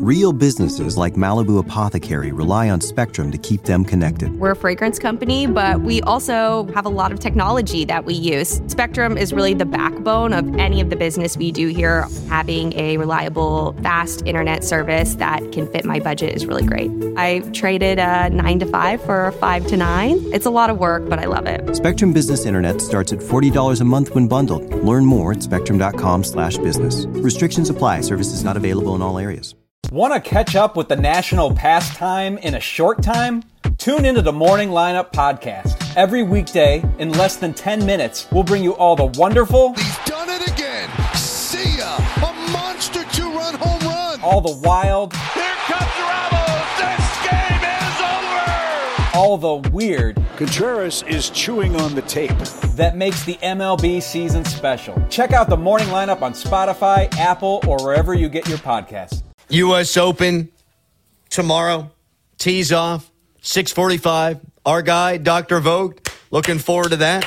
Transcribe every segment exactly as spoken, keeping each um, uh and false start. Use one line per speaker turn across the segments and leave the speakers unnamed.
Real businesses like Malibu Apothecary rely on Spectrum to keep them connected.
We're a fragrance company, but we also have a lot of technology that we use. Spectrum is really the backbone of any of the business we do here. Having a reliable, fast internet service that can fit my budget is really great. I traded a nine to five for a five to nine. It's a lot of work, but I love it.
Spectrum Business Internet starts at forty dollars a month when bundled. Learn more at spectrum.com slash business. Restrictions apply. Services not available in all areas.
Want to catch up with the national pastime in a short time? Tune into the Morning Lineup podcast. Every weekday, in less than ten minutes, we'll bring you all the wonderful...
He's done it again. See ya. A monster two-run home run.
All the wild...
Here comes Ramos. This game is over.
All the weird...
Contreras is chewing on the tape.
That makes the M L B season special. Check out the Morning Lineup on Spotify, Apple, or wherever you get your podcasts.
U S Open tomorrow. Tees off. six forty-five. Our guy, Doctor Vogt. Looking forward to that.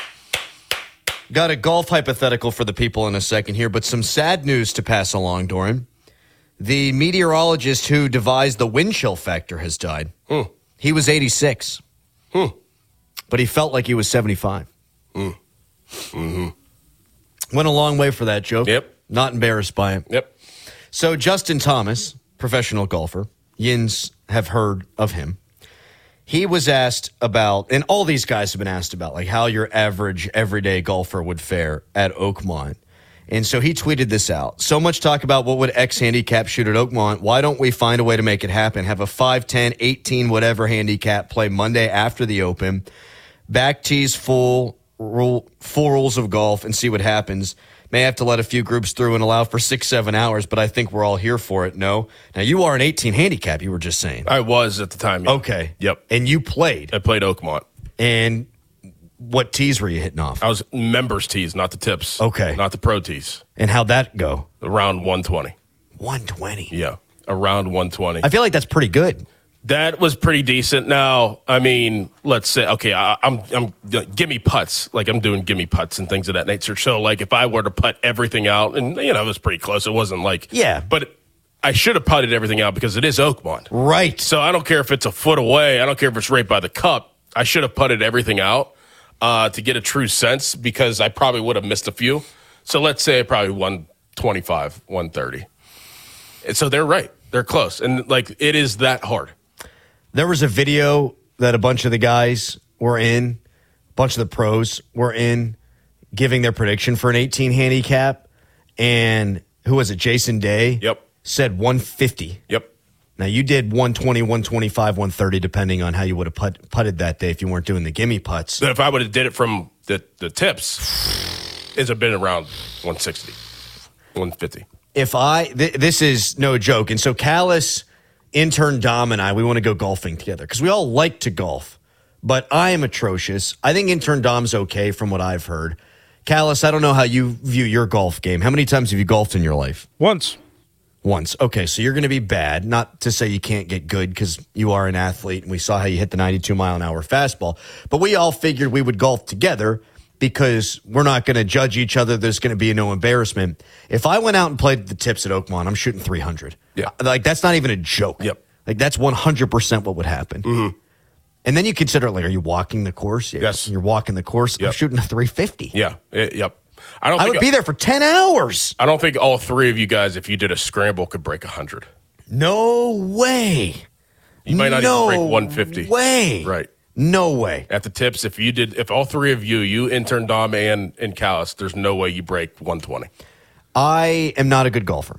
Got a golf hypothetical for the people in a second here, but some sad news to pass along, Doran. The meteorologist who devised the wind chill factor has died.
Hmm.
He was eighty-six.
Hmm.
But he felt like he was seventy-five.
Hmm. Mm-hmm.
Went a long way for that joke.
Yep.
Not embarrassed by it.
Yep.
So Justin Thomas, professional golfer, Yins have heard of him. He was asked about, and all these guys have been asked about, like how your average everyday golfer would fare at Oakmont. And so he tweeted this out. So much talk about what would X handicap shoot at Oakmont. Why don't we find a way to make it happen? Have a five, ten, eighteen, whatever handicap play Monday after the Open. Back tees full, rule, full rules of golf and see what happens. May have to let a few groups through and allow for six, seven hours, but I think we're all here for it. No. Now, you are an eighteen handicap, you were just saying.
I was at the time. Yeah.
Okay.
Yep.
And you played.
I played Oakmont.
And what tees were you hitting off?
I was members tees, not the tips.
Okay.
Not the pro tees.
And how'd that go?
Around one twenty.
one twenty.
Yeah. Around one twenty.
I feel like that's pretty good.
That was pretty decent. Now, I mean, let's say, okay, I, I'm, I'm, gimme putts, like I'm doing gimme putts and things of that nature. So, like, if I were to putt everything out, and you know, it was pretty close. It wasn't like,
yeah,
but I should have putted everything out because it is Oakmont,
right?
So I don't care if it's a foot away. I don't care if it's right by the cup. I should have putted everything out uh, to get a true sense because I probably would have missed a few. So let's say probably one twenty-five, one thirty. And so they're right. They're close, and like it is that hard.
There was a video that a bunch of the guys were in, a bunch of the pros were in, giving their prediction for an eighteen handicap. And who was it? Jason Day?
Yep.
Said one fifty.
Yep.
Now, you did one twenty, one twenty-five, one thirty, depending on how you would have put, putted that day if you weren't doing the gimme putts.
But if I would have did it from the, the tips, it's been around one sixty, one fifty.
If I, th- this is no joke. And so Callis, intern Dom, and I, we want to go golfing together because we all like to golf, but I am atrocious. I think intern Dom's okay from what I've heard. Callis, I don't know how you view your golf game. How many times have you golfed in your life?
Once.
Once. Okay, so you're going to be bad. Not to say you can't get good because you are an athlete, and we saw how you hit the ninety-two mile an hour fastball. But we all figured we would golf together because we're not going to judge each other. There's going to be no embarrassment. If I went out and played the tips at Oakmont, I'm shooting three hundred.
Yeah.
Like, that's not even a joke.
Yep.
Like, that's one hundred percent what would happen.
Mm-hmm.
And then you consider, like, are you walking the course?
Yes.
You're walking the course.
Yep.
I'm shooting a three fifty.
Yeah. It, yep. I don't.
I
think
would be there for ten hours.
I don't think all three of you guys, if you did a scramble, could break one hundred.
No way.
You might not
no
even break one fifty.
Way.
Right.
No way.
At the tips, if you did, if all three of you, you, intern Dom, and, and Callis, there's no way you break one twenty.
I am not a good golfer.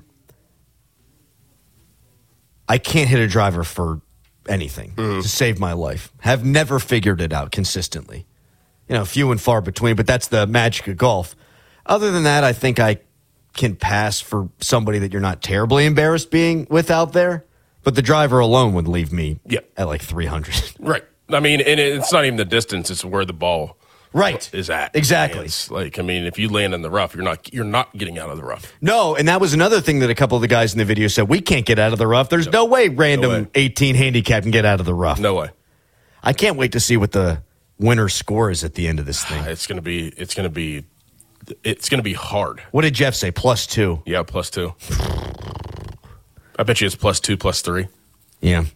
I can't hit a driver for anything
Mm-hmm.
to save my life. Have never figured it out consistently. You know, few and far between, but that's the magic of golf. Other than that, I think I can pass for somebody that you're not terribly embarrassed being with out there. But the driver alone would leave me
yeah.
at like three hundred.
Right. I mean, and it's not even the distance; it's where the ball
right
is at.
Exactly.
And it's like, I mean, if you land in the rough, you're not you're not getting out of the rough.
No, and that was another thing that a couple of the guys in the video said. We can't get out of the rough. There's no, no way random no way. eighteen handicap can get out of the rough.
No way.
I can't wait to see what the winner score is at the end of this thing.
It's gonna be. It's gonna be. It's gonna be hard.
What did Jeff say? Plus two.
Yeah, plus two. I bet you it's plus two, plus three.
Yeah.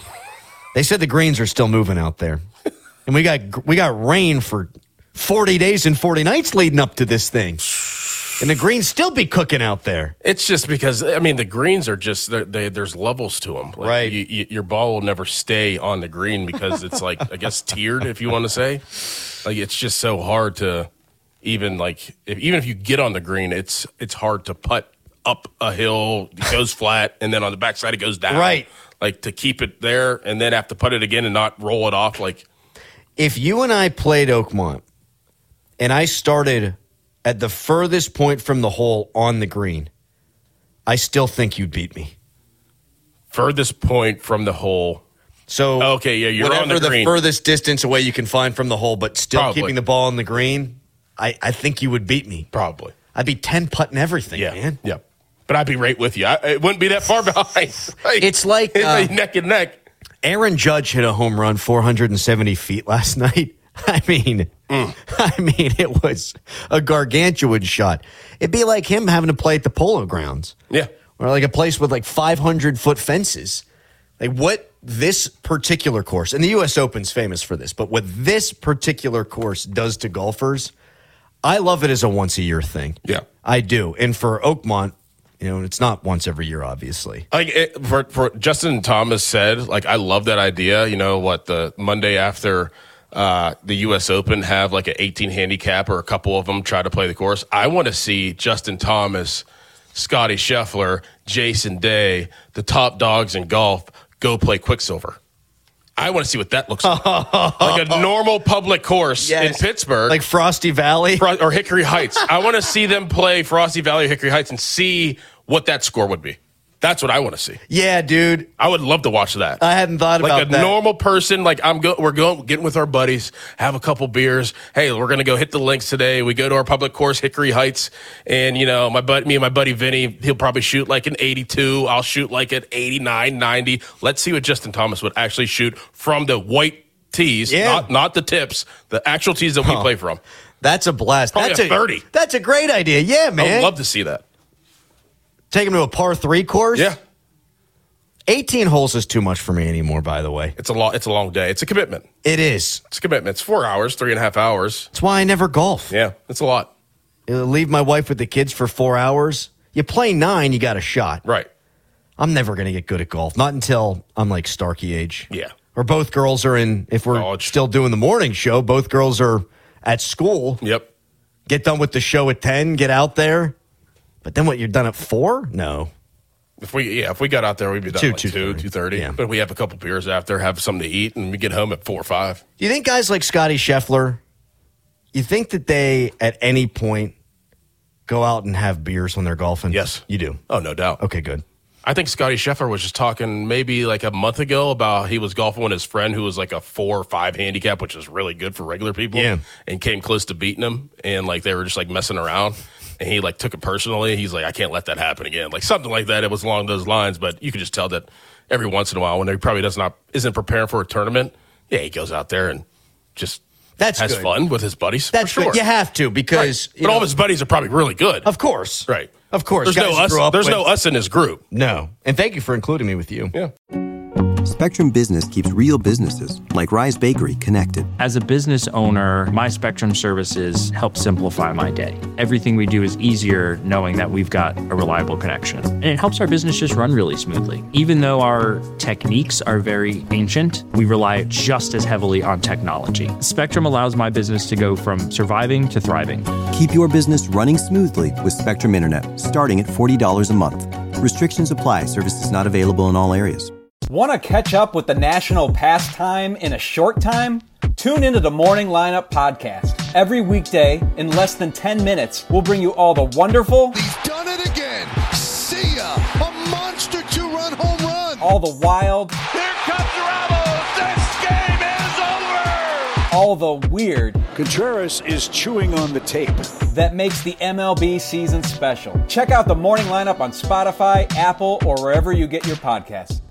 They said the greens are still moving out there. And we got we got rain for forty days and forty nights leading up to this thing. And the greens still be cooking out there.
It's just because, I mean, the greens are just, they, there's levels to them. Like,
right.
You, you, your ball will never stay on the green because it's like, I guess, tiered, if you want to say. Like, it's just so hard to even, like, if, even if you get on the green, it's it's hard to putt up a hill, it goes flat, and then on the backside it goes down.
Right.
Like, to keep it there and then have to putt it again and not roll it off. Like,
if you and I played Oakmont and I started at the furthest point from the hole on the green, I still think you'd beat me.
Furthest point from the hole.
So,
okay, yeah, you're
whatever
on the green.
the furthest distance away you can find from the hole, but still
Probably.
keeping the ball on the green, I, I think you would beat me.
Probably.
I'd be ten putting everything,
Yeah,
man.
yeah. But I'd be right with you. I, it wouldn't be that far behind. Like,
It's like,
it's
uh,
like neck and neck.
Aaron Judge hit a home run four hundred seventy feet last night. I mean, mm. I mean, it was a gargantuan shot. It'd be like him having to play at the Polo Grounds.
Yeah.
Or like a place with like five hundred foot fences. Like what this particular course, and the U S Open's famous for this, but what this particular course does to golfers, I love it as a once a year thing.
Yeah.
I do. And for Oakmont, you know, it's not once every year, obviously.
Like it, for, for Justin Thomas said, like, I love that idea. You know what, the Monday after uh, the U S Open have like an eighteen handicap or a couple of them try to play the course. I want to see Justin Thomas, Scotty Scheffler, Jason Day, the top dogs in golf, go play Quicksilver. I want to see what that looks like. Like a normal public course
Yes.
in Pittsburgh.
Like Frosty Valley.
Fro- or Hickory Heights. I want to see them play Frosty Valley or Hickory Heights and see what that score would be. That's what I want to see.
Yeah, dude.
I would love to watch that.
I hadn't thought
like
about
a
that.
normal person. Like I'm go, we're going getting with our buddies, have a couple beers. Hey, we're gonna go hit the links today. We go to our public course, Hickory Heights, and you know, my buddy, me and my buddy Vinny, he'll probably shoot like an eighty-two. I'll shoot like an eighty-nine, ninety. Let's see what Justin Thomas would actually shoot from the white tees,
Yeah.
not not the tips, the actual tees that we
Huh.
play from.
That's a blast.
Probably
That's
a thirty.
That's a great idea. Yeah,
I
man.
would love to see that.
Take him to a par three course?
Yeah.
eighteen holes is too much for me anymore, by the way.
It's a long, it's a long day. It's a commitment.
It is.
It's a commitment. It's four hours, three and a half hours.
That's why I never golf.
Yeah, it's a lot.
You leave my wife with the kids for four hours. You play nine, you got a shot.
Right.
I'm never going to get good at golf. Not until I'm like Starkey age.
Yeah.
Or both girls are in, if we're
College.
still doing the morning show, both girls are at school.
Yep.
Get done with the show at ten, get out there. But then what, you're done at four? No.
If we yeah, if we got out there, we'd be done
Two,
like
two
two,
thirty.
two thirty.
Yeah.
But we have a couple beers after, have something to eat, and we get home at four or five.
Do you think guys like Scotty Scheffler, you think that they at any point go out and have beers when they're golfing?
Yes.
You do?
Oh, no doubt.
Okay, good.
I think Scotty Scheffler was just talking maybe like a month ago about he was golfing with his friend who was like a four or five handicap, which is really good for regular people.
Yeah.
And came close to beating him, and like they were just like messing around. And he like took it personally. He's like, I can't let that happen again. Like something like that. It was along those lines, but you could just tell that every once in a while when he probably does not isn't preparing for a tournament, yeah, he goes out there and just
That's
has
good.
fun with his buddies.
That's
for sure.
good. You have to because
Right.
you
But all
know,
of his buddies are probably really good.
of course,
Right.
Of course,
There's
guys
no
you
us.
grew up
There's
with-
no us in his group.
No, and thank you for including me with you.
Yeah.
Spectrum Business keeps real businesses, like Rise Bakery, connected.
As a business owner, my Spectrum services help simplify my day. Everything we do is easier knowing that we've got a reliable connection. And it helps our business just run really smoothly. Even though our techniques are very ancient, we rely just as heavily on technology. Spectrum allows my business to go from surviving to thriving.
Keep your business running smoothly with Spectrum Internet, starting at forty dollars a month. Restrictions apply. Services not available in all areas.
Want to catch up with the national pastime in a short time? Tune into the Morning Lineup Podcast. Every weekday, in less than ten minutes, we'll bring you all the wonderful,
He's done it again. See ya. A monster two-run home run.
all the wild,
Here comes Ramos. This game is over.
all the weird
Contreras is chewing on the tape.
that makes the M L B season special. Check out the Morning Lineup on Spotify, Apple, or wherever you get your podcasts.